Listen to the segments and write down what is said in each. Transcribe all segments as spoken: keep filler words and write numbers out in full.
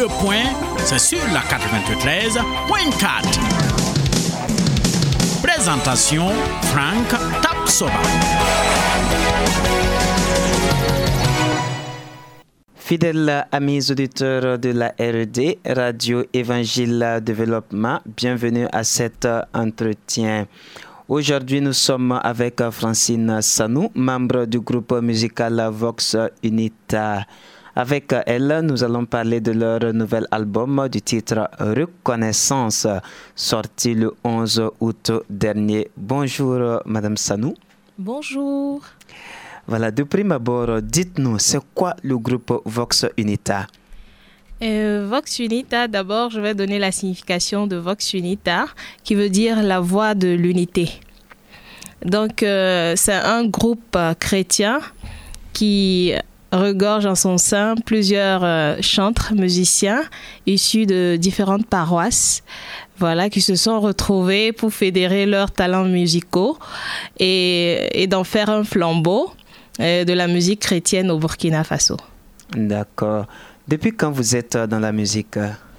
le point, c'est sur la quatre-vingt-treize point quatre. Présentation Frank Tapsoba. Fidèles amis auditeurs de la R E D, Radio Évangile Développement, bienvenue à cet entretien. Aujourd'hui, nous sommes avec Francine Sanou, membre du groupe musical Vox Unita. Avec elle, nous allons parler de leur nouvel album du titre Reconnaissance, sorti le onze août dernier. Bonjour, Madame Sanou. Bonjour. Voilà, de prime abord, dites-nous, c'est quoi le groupe Vox Unita? euh, Vox Unita, d'abord, je vais donner la signification de Vox Unita, qui veut dire la voix de l'unité. Donc, euh, c'est un groupe euh, chrétien qui regorge en son sein plusieurs euh, chantres, musiciens, issus de différentes paroisses, voilà, qui se sont retrouvés pour fédérer leurs talents musicaux et, et d'en faire un flambeau de la musique chrétienne au Burkina Faso. D'accord. Depuis quand vous êtes dans la musique?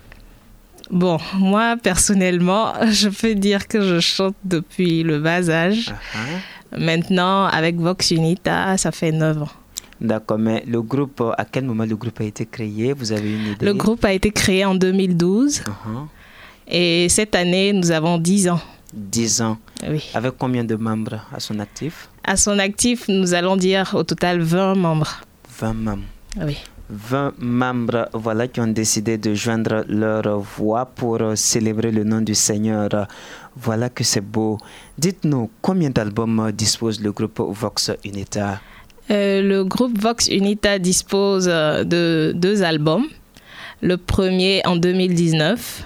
Bon, moi, personnellement, je peux dire que je chante depuis le bas âge. Uh-huh. Maintenant, avec Vox Unita, ça fait neuf ans. D'accord, mais le groupe, à quel moment le groupe a été créé? Vous avez une idée? Le groupe a été créé en deux mille douze. Uh-huh. Et cette année, nous avons dix ans. dix ans. Oui. Avec combien de membres à son actif? À son actif, nous allons dire au total vingt membres. vingt membres. Oui. vingt membres, voilà, qui ont décidé de joindre leur voix pour célébrer le nom du Seigneur. Voilà que c'est beau. Dites-nous, combien d'albums dispose le groupe Vox Unita? euh, Le groupe Vox Unita dispose de deux albums. Le premier en deux mille dix-neuf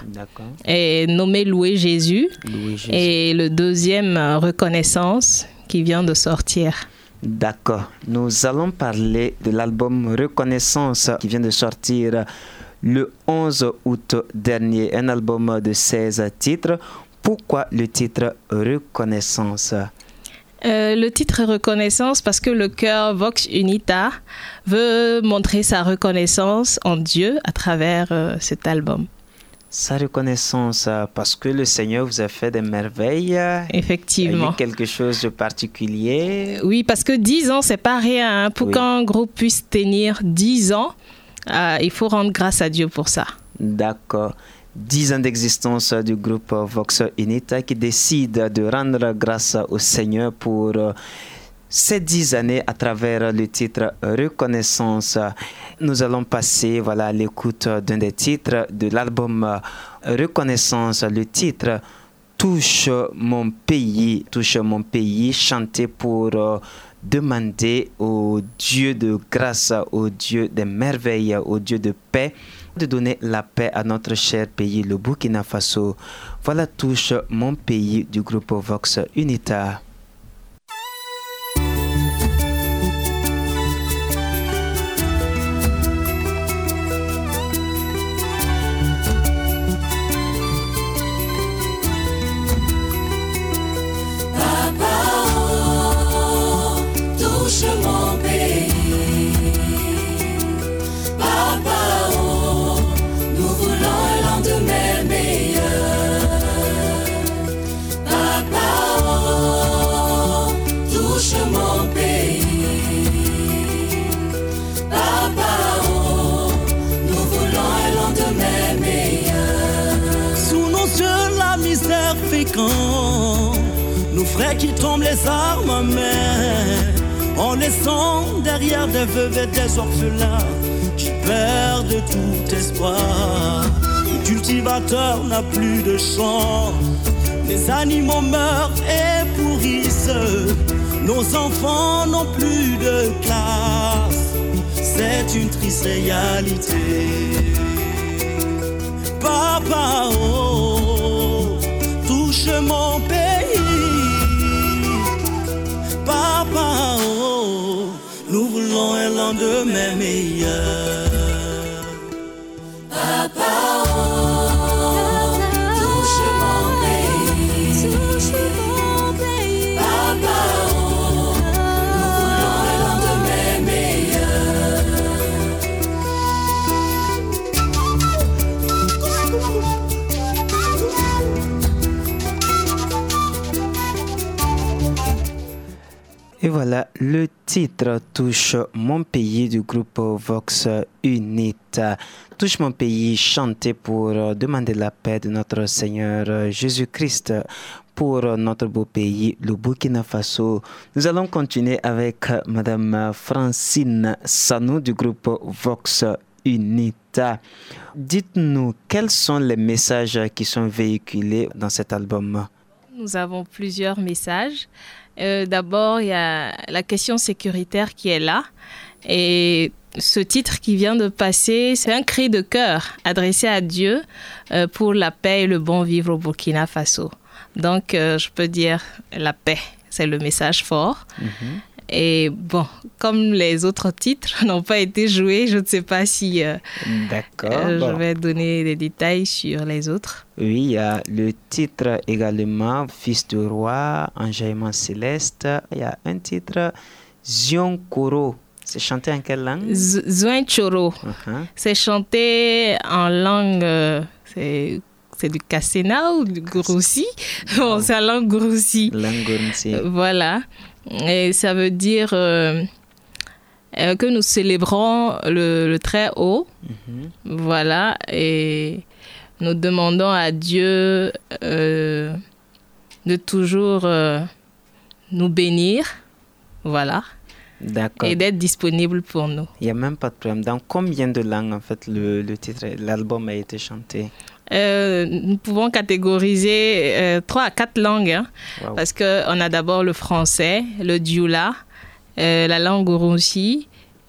est nommé Louer Jésus. Louer Jésus. Et le deuxième, Reconnaissance, qui vient de sortir. D'accord. Nous allons parler de l'album Reconnaissance qui vient de sortir le onze août dernier. Un album de seize titres. Pourquoi le titre Reconnaissance ? Euh, le titre Reconnaissance parce que le chœur Vox Unita veut montrer sa reconnaissance en Dieu à travers euh, cet album. Sa reconnaissance parce que le Seigneur vous a fait des merveilles. Effectivement. Il y a quelque chose de particulier. Oui, parce que dix ans, c'est pas rien. Hein. Pour oui. qu'un groupe puisse tenir dix ans, euh, il faut rendre grâce à Dieu pour ça. D'accord. Dix ans d'existence du groupe Vox Unita qui décide de rendre grâce au Seigneur pour ces dix années à travers le titre Reconnaissance. Nous allons passer voilà, à l'écoute d'un des titres de l'album Reconnaissance. Le titre Touche mon pays, touche mon pays, chanté pour demander au Dieu de grâce, au Dieu des merveilles, au Dieu de paix, de donner la paix à notre cher pays, le Burkina Faso. Voilà Touche mon pays du groupe Vox Unita. Nos frères qui tombent les armes en main, en laissant derrière des veuves et des orphelins qui perdent tout espoir. Le cultivateur n'a plus de champ, les animaux meurent et pourrissent, nos enfants n'ont plus de classe. C'est une triste réalité. Papa, oh, touche mon pays. Papa, oh, nous voulons un lendemain meilleur. Papa, oh, touche mon pays. Touche mon pays. Papa, oh, nous voulons un lendemain meilleur. Et voilà, le titre Touche mon pays du groupe Vox Unita. Touche mon pays, chanté pour demander la paix de notre Seigneur Jésus-Christ pour notre beau pays, le Burkina Faso. Nous allons continuer avec Madame Francine Sanou du groupe Vox Unita. Dites-nous, quels sont les messages qui sont véhiculés dans cet album? Nous avons plusieurs messages. Euh, d'abord, il y a la question sécuritaire qui est là. Et ce titre qui vient de passer, c'est un cri de cœur adressé à Dieu euh, pour la paix et le bon vivre au Burkina Faso. Donc, euh, je peux dire la paix, c'est le message fort. Mm-hmm. Et bon, comme les autres titres n'ont pas été joués, je ne sais pas si euh, D'accord, euh, bon. je vais donner des détails sur les autres. Oui, il y a le titre également, Fils du roi, Enjaillement céleste. Il y a un titre, Zion Koro. C'est chanté en quelle langue? Z- Zouin Choro. Uh-huh. C'est chanté en langue... Euh, c'est... C'est du Kassena ou du Gourou-Si? Bon, c'est la langue Gourou-Si. Langue Gourou-Si. Voilà. Et ça veut dire euh, euh, que nous célébrons le, le Très-Haut. Mm-hmm. Voilà. Et nous demandons à Dieu euh, de toujours euh, nous bénir. Voilà. D'accord. Et d'être disponible pour nous. Il n'y a même pas de problème. Dans combien de langues, en fait, le, le titre, l'album a été chanté? Euh, nous pouvons catégoriser euh, trois à quatre langues, hein, wow. Parce qu'on a d'abord le français, le dioula, euh, la langue Gourou-Si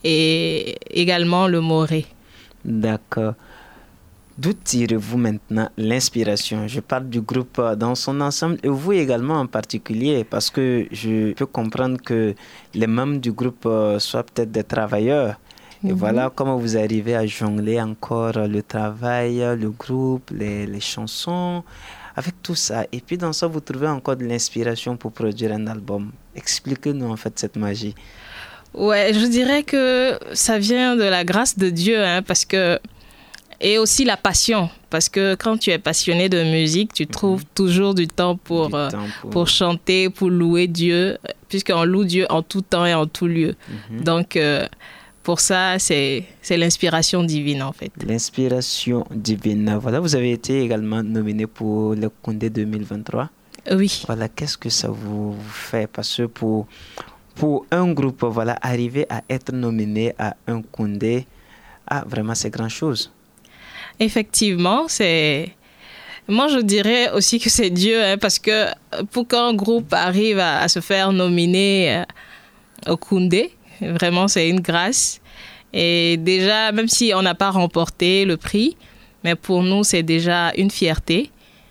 et également le moré. D'accord. D'où tirez-vous maintenant l'inspiration? Je parle du groupe dans son ensemble et vous également en particulier, parce que je peux comprendre que les membres du groupe soient peut-être des travailleurs. Et mm-hmm. voilà comment vous arrivez à jongler encore le travail, le groupe, les, les chansons, avec tout ça. Et puis dans ça, vous trouvez encore de l'inspiration pour produire un album. Expliquez-nous en fait cette magie. Ouais, je dirais que ça vient de la grâce de Dieu, hein, parce que... Et aussi la passion, parce que quand tu es passionné de musique, tu trouves mm-hmm. toujours du temps pour, du temps pour... pour chanter, pour louer Dieu, puisqu'on loue Dieu en tout temps et en tout lieu. Mm-hmm. Donc... Euh, Pour ça, c'est, c'est l'inspiration divine, en fait. L'inspiration divine. Voilà, vous avez été également nominé pour le Koundé deux mille vingt-trois. Oui. Voilà, qu'est-ce que ça vous fait? Parce que pour, pour un groupe, voilà, arriver à être nominé à un Koundé, ah, vraiment, c'est grand-chose. Effectivement, c'est... Moi, je dirais aussi que c'est Dieu, hein, parce que pour qu'un groupe arrive à, à se faire nominer au Koundé, vraiment, c'est une grâce. Et déjà, même si on n'a pas remporté le prix, mais pour nous, c'est déjà une fierté.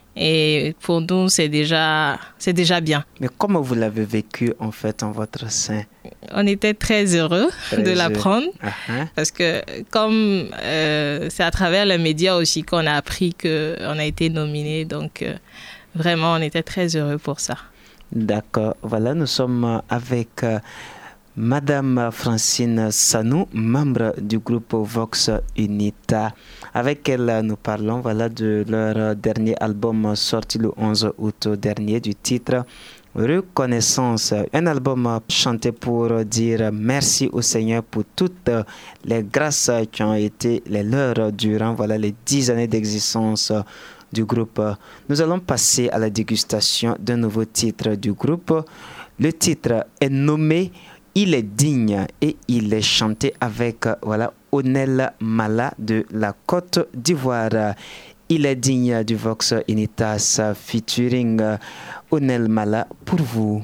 Et pour nous, c'est déjà, c'est déjà bien. Mais comment vous l'avez vécu, en fait, en votre sein? On était très heureux très de l'apprendre. Uh-huh. Parce que comme euh, c'est à travers les médias aussi qu'on a appris qu'on a été nominé. Donc, euh, vraiment, on était très heureux pour ça. D'accord. Voilà, nous sommes avec... Euh, Madame Francine Sanou, membre du groupe Vox Unita. Avec elle, nous parlons voilà, de leur dernier album sorti le onze août dernier du titre Reconnaissance. Un album chanté pour dire merci au Seigneur pour toutes les grâces qui ont été les leurs durant voilà, les dix années d'existence du groupe. Nous allons passer à la dégustation d'un nouveau titre du groupe. Le titre est nommé Il est digne et il est chanté avec voilà, Onel Mala de la Côte d'Ivoire. Il est digne du Vox Unitas featuring Onel Mala pour vous.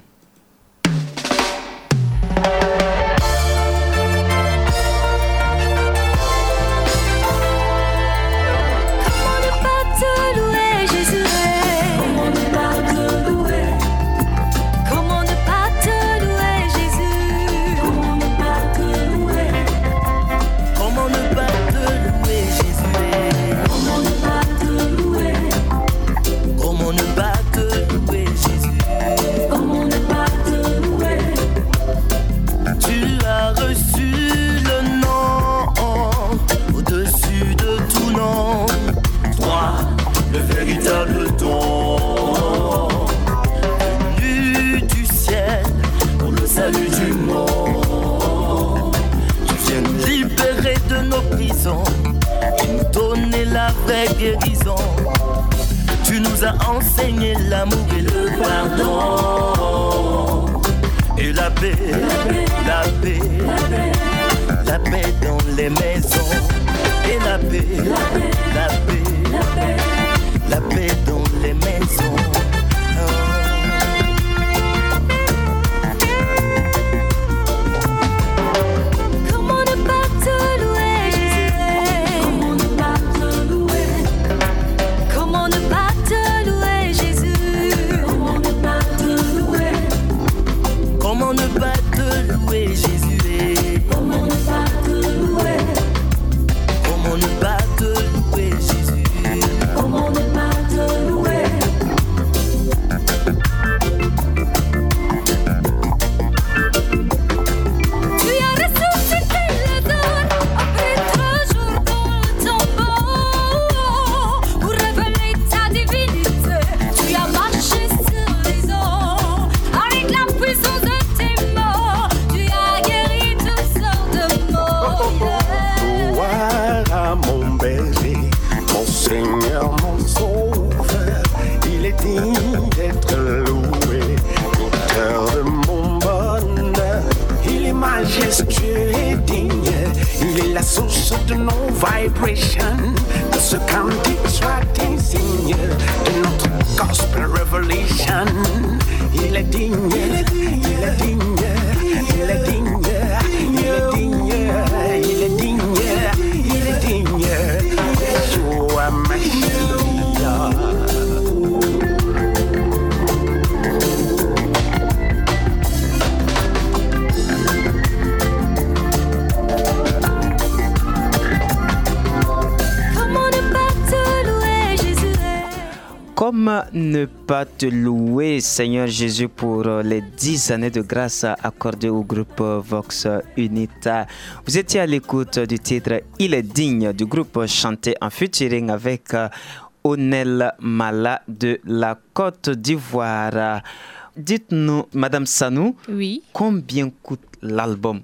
Comment ne pas te louer, Jésus? Comment ne maison et nous donner la vraie guérison. Tu nous as enseigné l'amour et le pardon. Et la paix, la paix, la paix dans les maisons. Et la paix, la paix, la paix dans les maisons. De nos vibrations, de ce cantique soit insigne de notre gospel revelation. Il est digne, il est digne, il est digne, il est digne, il est digne, il est digne, il est digne. Yeshua Mashiach. Comment ne pas te louer, Seigneur Jésus, pour les dix années de grâce accordées au groupe Vox Unita. Vous étiez à l'écoute du titre « Il est digne » du groupe chanté en featuring avec Onel Mala de la Côte d'Ivoire. Dites-nous, Madame Sanou, oui. Combien coûte l'album?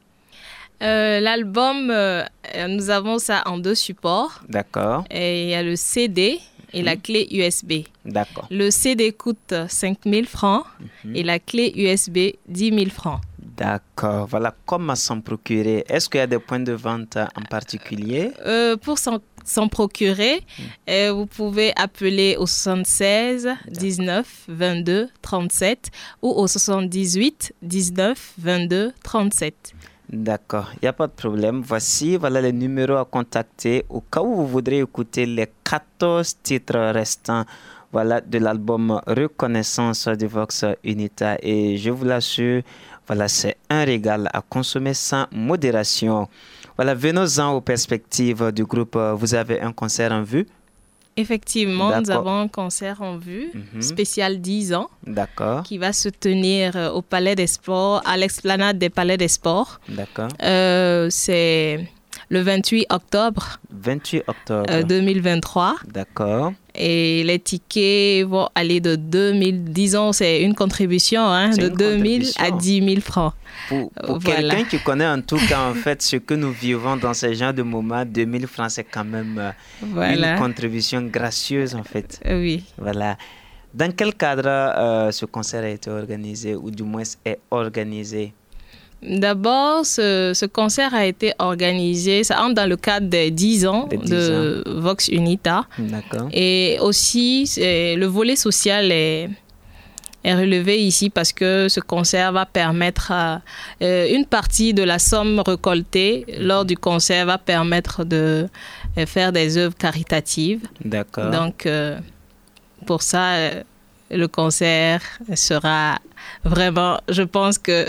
Euh, l'album, euh, nous avons ça en deux supports. D'accord. Et il y a le C D et la clé U S B. D'accord. Le C D coûte cinq mille francs mm-hmm. et la clé U S B dix mille francs. D'accord. Voilà, comment s'en procurer? Est-ce qu'il y a des points de vente en particulier? euh, Pour s'en, s'en procurer, mm. euh, vous pouvez appeler au soixante-seize dix-neuf vingt-deux trente-sept ou au soixante-dix-huit dix-neuf vingt-deux trente-sept. D'accord, il n'y a pas de problème. Voici voilà les numéros à contacter au cas où vous voudrez écouter les quatorze titres restants voilà, de l'album Reconnaissance de Vox Unita. Et je vous l'assure, voilà, c'est un régal à consommer sans modération. Voilà, venons-en aux perspectives du groupe. Vous avez un concert en vue? Effectivement, D'accord. Nous avons un concert en vue, mm-hmm. spécial dix ans, D'accord. qui va se tenir au Palais des Sports, à l'esplanade des Palais des Sports. D'accord. Euh, c'est le vingt-huit octobre, vingt-huit octobre euh, deux mille vingt-trois. D'accord. Et les tickets vont aller de deux mille, disons, c'est une contribution, hein, de deux mille à dix mille francs. Pour, pour voilà. Quelqu'un qui connaît en tout cas, en fait, ce que nous vivons dans ce genre de moments, deux mille francs, c'est quand même euh, voilà. Une contribution gracieuse, en fait. Oui. Voilà. Dans quel cadre euh, ce concert a été organisé, ou du moins est organisé? D'abord, ce, ce concert a été organisé, ça entre dans le cadre des dix ans des dix de ans. Vox Unita. D'accord. Et aussi, le volet social est, est relevé ici parce que ce concert va permettre à, euh, une partie de la somme récoltée lors du concert va permettre de euh, faire des œuvres caritatives. D'accord. Donc, euh, pour ça, euh, le concert sera vraiment, je pense que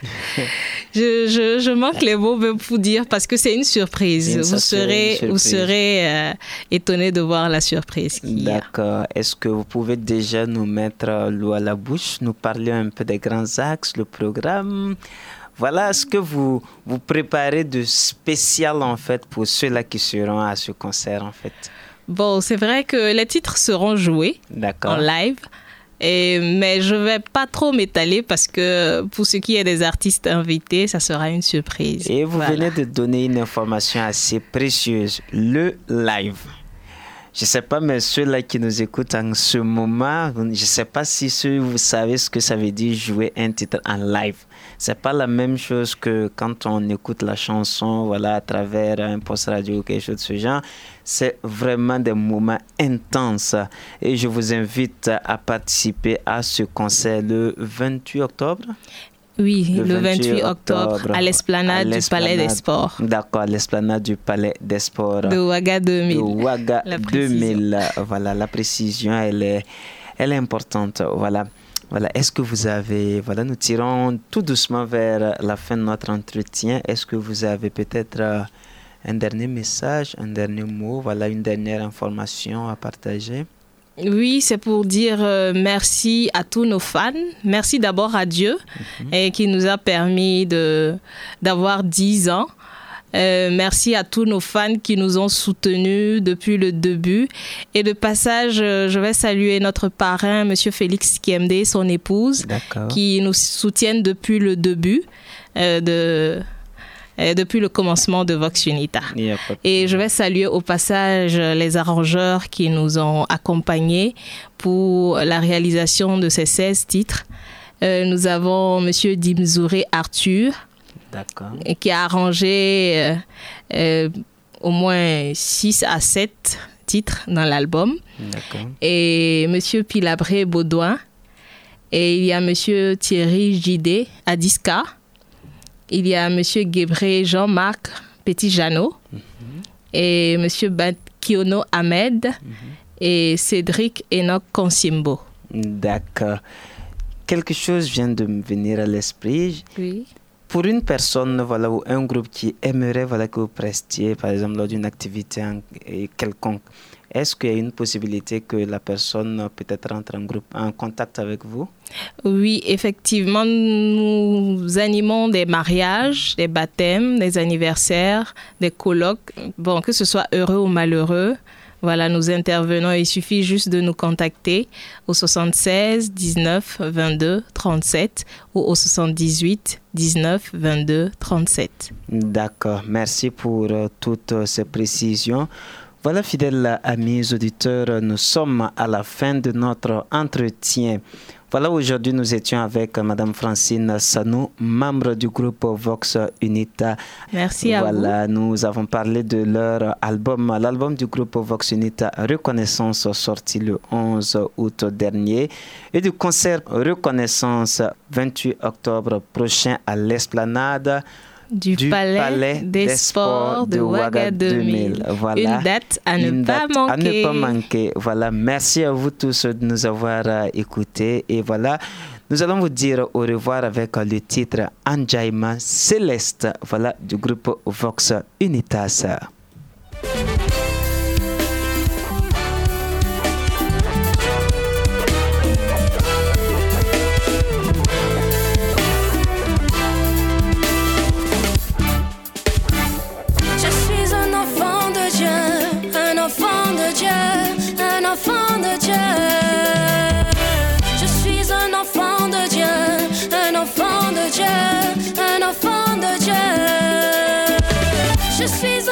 je, je, je manque les mots pour dire parce que c'est une surprise. Une vous serez, surprise. Vous serez euh, étonné de voir la surprise qu'il y a. D'accord. Est-ce que vous pouvez déjà nous mettre l'eau à la bouche, nous parler un peu des grands axes, le programme? Voilà ce que vous, vous préparez de spécial en fait pour ceux-là qui seront à ce concert en fait. Bon, c'est vrai que les titres seront joués D'accord. en live. Et, mais je ne vais pas trop m'étaler parce que pour ce qui est des artistes invités, ça sera une surprise. Et vous Voilà. venez de donner une information assez précieuse, le live. Je ne sais pas, mais ceux-là qui nous écoutent en ce moment, je ne sais pas si ceux, vous savez ce que ça veut dire jouer un titre en live. Ce n'est pas la même chose que quand on écoute la chanson voilà, à travers un post radio ou quelque chose de ce genre. C'est vraiment des moments intenses. Et je vous invite à participer à ce concert le vingt-huit octobre. Oui, le, le vingt-huit octobre, octobre à l'esplanade du Palais des Sports. D'accord, à l'esplanade du Palais des Sports. De Ouaga deux mille. De Ouaga deux mille. Voilà, la précision, elle est, elle est importante. Voilà. Voilà. Est-ce que vous avez... Voilà, nous tirons tout doucement vers la fin de notre entretien. Est-ce que vous avez peut-être un dernier message, un dernier mot, voilà, une dernière information à partager? Oui, c'est pour dire euh, merci à tous nos fans. Merci d'abord à Dieu mm-hmm. et qui nous a permis de, d'avoir dix ans. Euh, merci à tous nos fans qui nous ont soutenus depuis le début. Et de passage, euh, je vais saluer notre parrain, M. Félix Kiemde, et son épouse, D'accord. qui nous soutiennent depuis le début euh, de... depuis le commencement de Vox Unita. Et je vais saluer au passage les arrangeurs qui nous ont accompagnés pour la réalisation de ces seize titres. Euh, nous avons M. Dimzouré Arthur, D'accord. qui a arrangé euh, euh, au moins six à sept titres dans l'album. D'accord. Et M. Pilabré Baudouin. Et il y a M. Thierry Gidé à Disca. Il y a M. Guébré Jean-Marc Petit-Jeannot mm-hmm. et M. Bakiono Ahmed mm-hmm. et Cédric Enoch Consimbo. D'accord. Quelque chose vient de me venir à l'esprit. Oui. Pour une personne voilà, ou un groupe qui aimerait voilà, que vous prestiez, par exemple, lors d'une activité en, quelconque, est-ce qu'il y a une possibilité que la personne peut-être rentre en, groupe, en contact avec vous? Oui, effectivement, nous animons des mariages, des baptêmes, des anniversaires, des colloques, bon, que ce soit heureux ou malheureux. Voilà, nous intervenons. Il suffit juste de nous contacter au soixante-seize dix-neuf vingt-deux trente-sept ou au soixante-dix-huit dix-neuf vingt-deux trente-sept. D'accord. Merci pour uh, toutes uh, ces précisions. Voilà, fidèles amis auditeurs, nous sommes à la fin de notre entretien. Voilà, aujourd'hui, nous étions avec Mme Francine Sanou, membre du groupe Vox Unita. Merci à voilà, vous. Voilà, nous avons parlé de leur album, l'album du groupe Vox Unita, Reconnaissance, sorti le onze août dernier, et du concert Reconnaissance, vingt-huit octobre prochain à l'Esplanade du, du Palais, Palais des, des Sports de Ouaga deux mille. Voilà. Une date à ne Une pas date manquer. À ne pas manquer. Voilà. Merci à vous tous de nous avoir uh, écoutés. Et voilà, nous allons vous dire au revoir avec uh, le titre Anjaïma Céleste, voilà, du groupe Vox Unitas. Je suis